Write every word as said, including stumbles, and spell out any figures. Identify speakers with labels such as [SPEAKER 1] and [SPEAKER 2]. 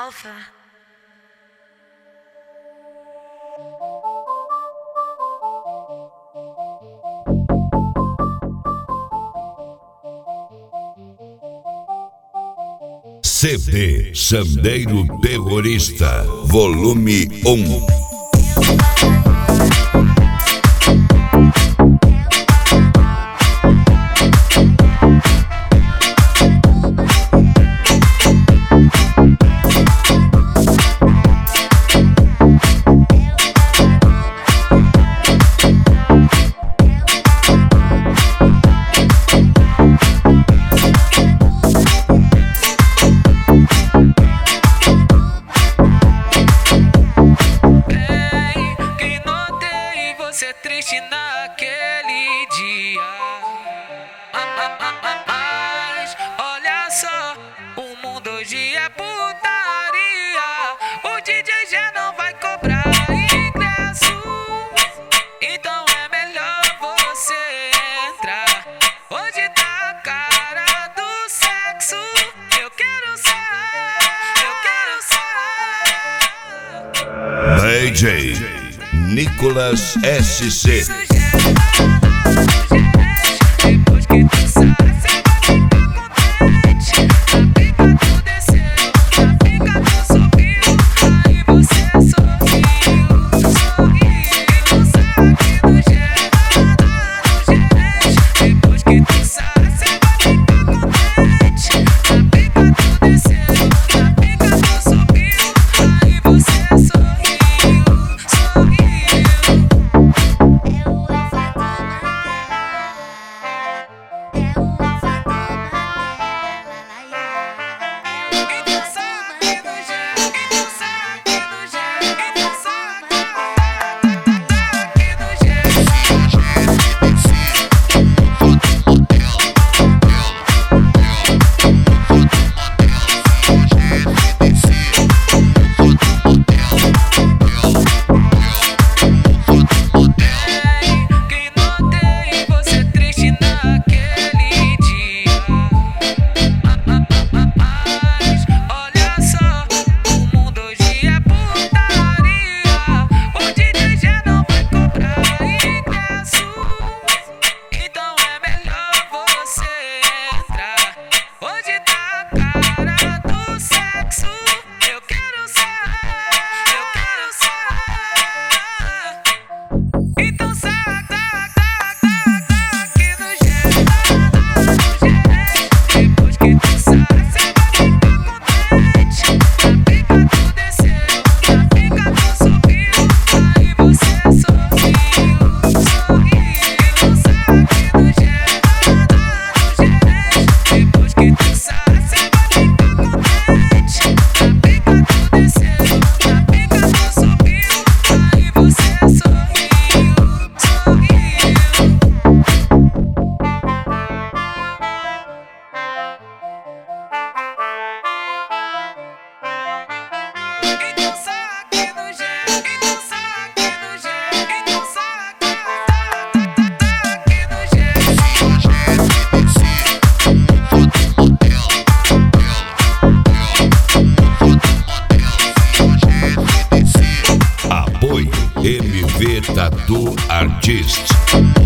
[SPEAKER 1] Alpha.
[SPEAKER 2] C D Sandeiro Terrorista, volume um.
[SPEAKER 3] Ser triste naquele dia, ah, ah, ah, ah, mas olha só, o mundo hoje é putaria. O D J já não vai cobrar ingresso, então é melhor você entrar. Hoje tá a cara do sexo. Eu quero ser, eu quero ser
[SPEAKER 2] D J Nicolas S C.
[SPEAKER 3] Depois que tu sai, cê vai ficar contente. A pica tu desceu, a pica tu subiu, aí você sorriu, sorriu. Sabe do geral, do gerente. Depois que tu sai, cê vai ficar contente. A pica tu desceu, a pica tu subiu, aí você sorriu, sorriu.
[SPEAKER 2] M V Tattoo Artist.